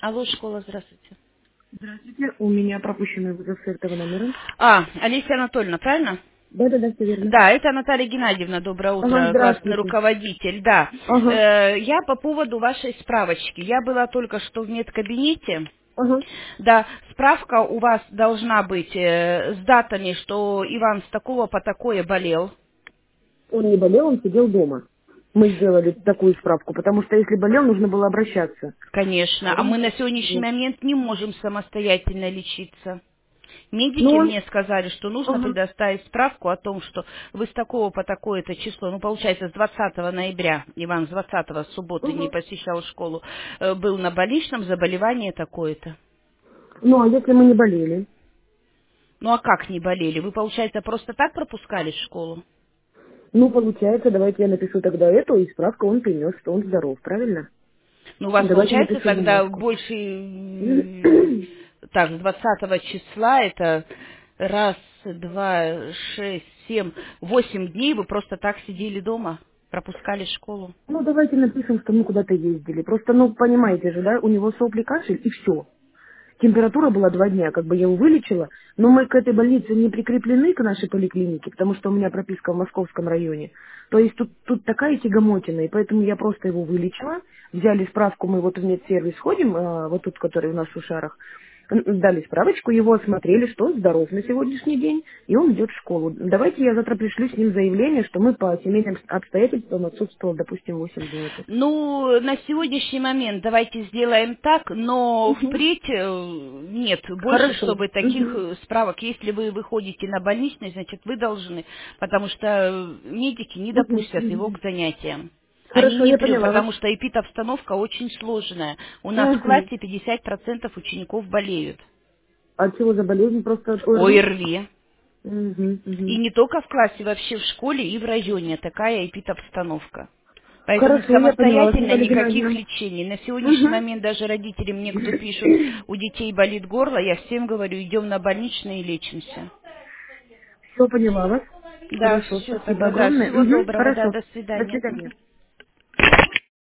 Алло, школа, здравствуйте. Здравствуйте, у меня пропущенный вызов с этого номера. Олеся Анатольевна, правильно? Да, все верно. Да, это Наталья Геннадьевна, доброе Ага, утро, классный здравствуйте. руководитель, да. Ага, Я по поводу вашей справочки. Я была только что в медкабинете. ага. Да, справка у вас должна быть с датами, что Иван с такого по такое болел. Он не болел, он сидел дома. Мы сделали такую справку, потому что если болел, нужно было обращаться. Конечно, А а он... мы на сегодняшний Вот. момент не можем самостоятельно лечиться. Ну, Медики он... мне сказали, что нужно Ага, предоставить справку о том, что вы с такого по такое-то число, ну, получается, с 20 ноября, Иван с 20 с субботы не ага. посещал школу, был на больничном, заболевание такое-то. Ну, а если мы не болели? Ну, а как не болели? Вы, получается, просто так пропускали в школу? Ну, получается, давайте я напишу тогда эту, и справку он принес, что он здоров, правильно? Ну, у вас, Давайте получается, напишу тогда бумажку. больше, так, с 20 числа, это раз, два, шесть, семь, 8 дней вы просто так сидели дома, пропускали школу. Ну, давайте напишем, что мы куда-то ездили. Просто, ну, понимаете же, да, у него сопли, кашель, и все. Температура была 2 дня, как бы я его вылечила, но мы к этой больнице не прикреплены, к нашей поликлинике, потому что у меня прописка в московском районе. То есть тут такая тягомотина, и поэтому я просто его вылечила, взяли справку, мы вот в медсервис ходим, вот тут, который у нас в Ушарах, дали справочку, его осмотрели, что он здоров на сегодняшний день, и он идет в школу. Давайте я завтра пришлю с ним заявление, что мы по семейным обстоятельствам отсутствовал, допустим, 8 дней. Вот это. Ну, на сегодняшний момент давайте сделаем так, но Мгм. впредь нет больше, Хорошо. чтобы таких Мгм. справок. Если вы выходите на больничный, значит, вы должны, потому что медики не Мгм. допустят его Мгм. к занятиям. Они Хорошо, не я примут, поняла вас. потому что эпидобстановка очень сложная. У нас в Мгм. классе 50% учеников болеют. А от чего за болезнь? Просто от ОРВИ? ОРВИ. Мгм, И мгм. не только в классе, вообще в школе и в районе такая эпидобстановка. Поэтому Хорошо, я поняла вас, самостоятельно Наталья никаких Геннадьевна. лечений. На сегодняшний Угу. момент даже родители мне, кто пишут, у детей болит горло, я всем говорю, идем на больничный и лечимся. Все поняла вас. Да, Хорошо, все спасибо тогда, да. огромное. Всего Угу. доброго, да, Хорошо. до До свидания. свидания.